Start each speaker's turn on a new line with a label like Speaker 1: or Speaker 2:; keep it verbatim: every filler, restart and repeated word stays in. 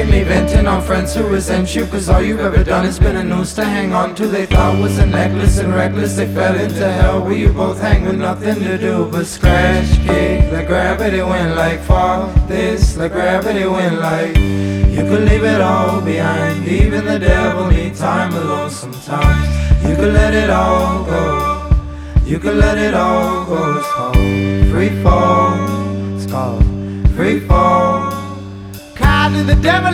Speaker 1: get me venting on friends who resent you, cause all you've ever done is been a noose to hang on to. They thought was a necklace and reckless, they fell into hell where you both hang with nothing to do but scratch, kick. Like gravity went like fall, this, like gravity went like. You could leave it all behind, even the devil need time alone sometimes. You could let it all go, you could let it all go. It's called free fall, it's called free fall. Call to the devil